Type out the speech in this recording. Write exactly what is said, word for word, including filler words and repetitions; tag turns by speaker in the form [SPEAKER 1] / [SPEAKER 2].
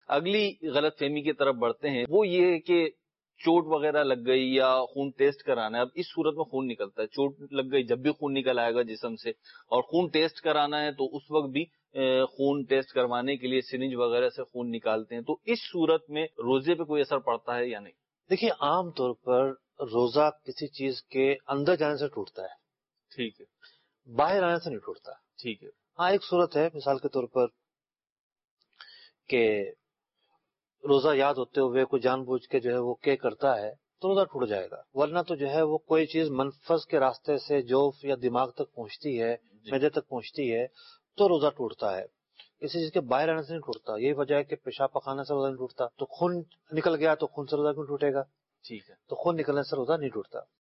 [SPEAKER 1] अगली गलतफहमी की तरफ बढ़ते हैं, वो ये है कि चोट वगैरह लग गई या खून टेस्ट कराना है। अब इस सूरत में खून निकलता है, चोट लग गई जब भी खून निकल आएगा जिस्म से, और खून टेस्ट कराना है तो उस वक्त भी खून टेस्ट करवाने के लिए सिरिंज वगैरह से खून निकालते हैं। तो इस सूरत में रोजे पे कोई असर पड़ता है या नहीं?
[SPEAKER 2] देखिए, आमतौर पर रोजा किसी चीज के अंदर जाने से टूटता है,
[SPEAKER 1] ठीक है,
[SPEAKER 2] बाहर आने से नहीं टूटता।
[SPEAKER 1] ठीक है।
[SPEAKER 2] हाँ, एक सूरत है मिसाल के तौर पर कि रोजा याद होते हुए कोई जानबूझ के जो है वो के करता है तो रोजा टूट जाएगा, वरना तो जो है वो कोई चीज मनफस के रास्ते से जोफ या दिमाग तक पहुंचती है, मैदे तक पहुंचती है, तो रोजा टूटता है। किसी चीज के बाहर आने से नहीं टूटता। यही वजह है कि पेशाब पखाने से रोजा नहीं टूटता। तो खून निकल गया तो खून से रोजा क्यों टूटेगा?
[SPEAKER 1] ठीक है।
[SPEAKER 2] तो खून निकलने से रोजा नहीं टूटता।